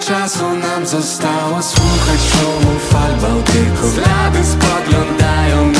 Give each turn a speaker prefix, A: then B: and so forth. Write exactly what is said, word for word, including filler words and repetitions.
A: czasu nam zostało słuchać szumu fal Bałtyku. Ślady spoglądają